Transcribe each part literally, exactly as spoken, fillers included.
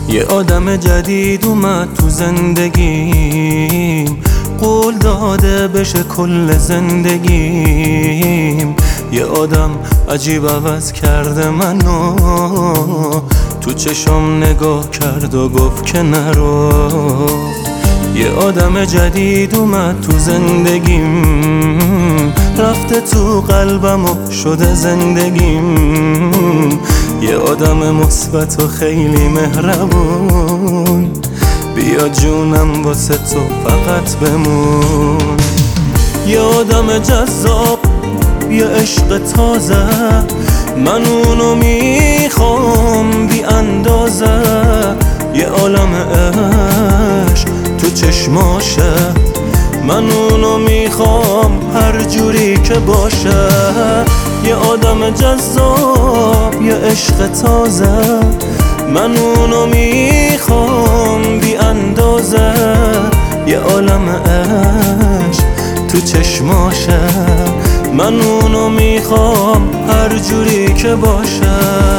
یه آدم جدید اومد تو زندگیم، قول داده بشه کل زندگیم. یه آدم عجیب عوض کرده منو، تو چشم نگاه کرد و گفت که نرو. یه آدم جدید اومد تو زندگیم، رفته تو قلبم و شده زندگیم. یه آدم مثبت و خیلی مهربون، بیا جونم واسه تو فقط بمون. یه آدم جذاب، یه عشق تازه، من اونو میخوام بی اندازه. یه عالم عشق تو چشماشه، من اونو میخوام هر جوری که باشه. یه آدم جذاب، یه عشق تازه، من اونو میخوام بی اندازه. یه عالم عشق تو چشماشه، من اونو میخوام هر جوری که باشه.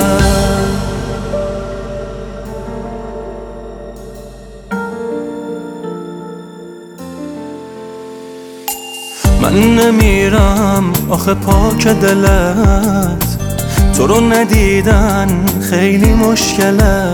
من نمیرم آخه پاک دلت، تو رو ندیدن خیلی مشکله.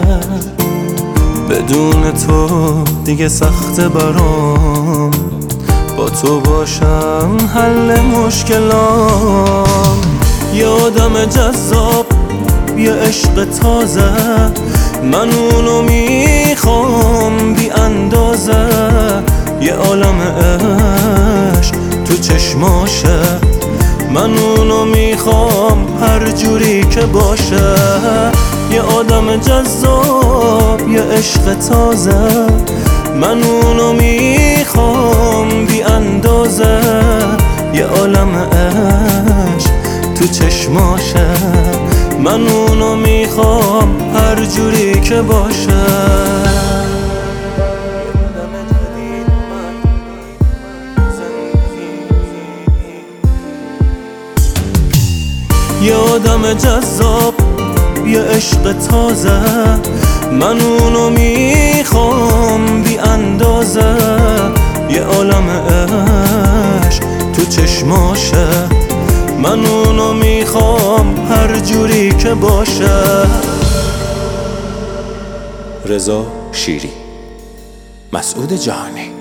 بدون تو دیگه سخته برام، با تو باشم حل مشکلام. یه آدم جذاب، یه عشق تازه، من اونو میخوام بی اندازه. یه عالم عشق تو چشماشه، من اونو میخوام هر جوری که باشه. یه آدم جذاب، یه عشق تازه، من اونو میخوام بی اندازه. یه عالم عشق تو چشماشه، من اونو میخوام هر جوری که باشه. یه آدم جذاب، یه عشق تازه، من اونو میخوام بی اندازه. یه عالم عشق تو چشماشه، من اونو میخوام هر جوری که باشه. رضا شیری، مسعود جهانی.